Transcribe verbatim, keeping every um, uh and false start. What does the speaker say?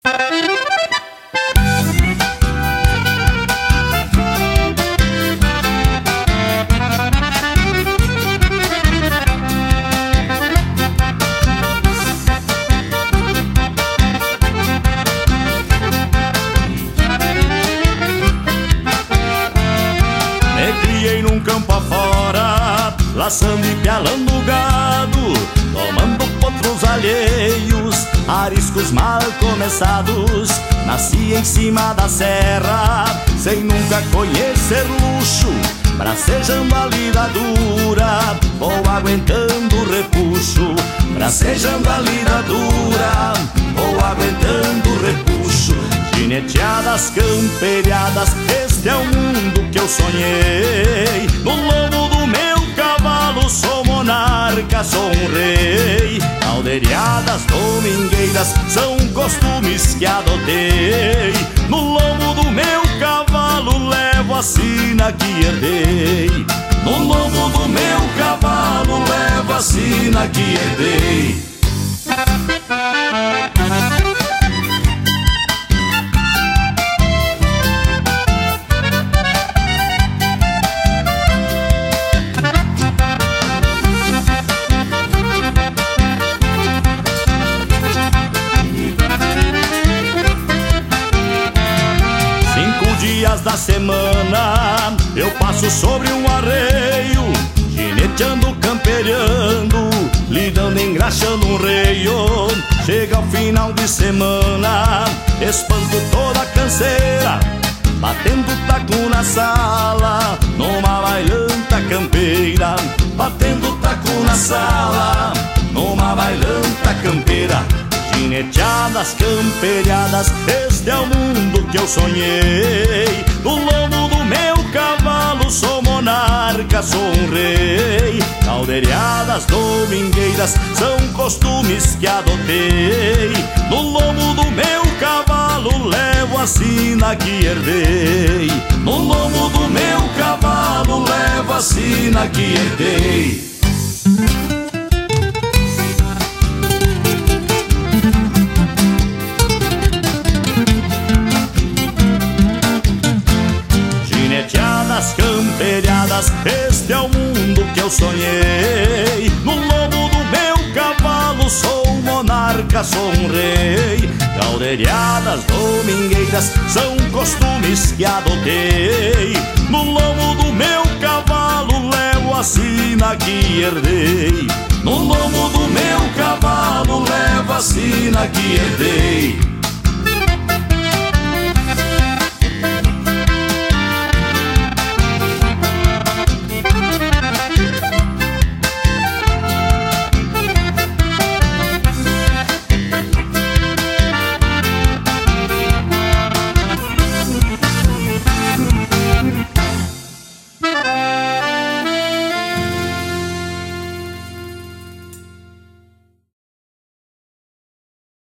Campo afora, laçando e pialando gado, tomando potros alheios, ariscos mal começados. Nasci em cima da serra, sem nunca conhecer luxo, bracejando a lida dura, vou aguentando o repuxo. Bracejando a lida dura, vou aguentando o repuxo. Gineteadas, camperiadas, este é o mundo que eu sonhei. No lombo do meu cavalo sou monarca, sou um rei. Caldeiriadas, domingueiras, são costumes que adotei. No lombo do meu cavalo levo a sina que herdei. No lombo do meu cavalo levo a sina que herdei. Dias da semana eu passo sobre um arreio, gineteando, camperiando, lidando, engraxando um reio. Chega ao final de semana, espanto toda a canseira, batendo taco na sala, numa bailanta campeira. Batendo taco na sala, numa bailanta campeira. Gineteadas, camperiadas, este é o mundo que eu sonhei. No lombo do meu cavalo sou monarca, sou um rei. Caldeiriadas, domingueiras, são costumes que adotei. No lombo do meu cavalo levo a sina que herdei. No lombo do meu cavalo levo a sina que herdei. Gineteadas, camperiadas, este é o mundo que eu sonhei. No lombo do meu cavalo sou monarca, sou um rei. Caldeiriadas, domingueiras, são costumes que adotei. No lombo do meu cavalo levo a sina que herdei. No lombo do meu cavalo levo a sina que herdei.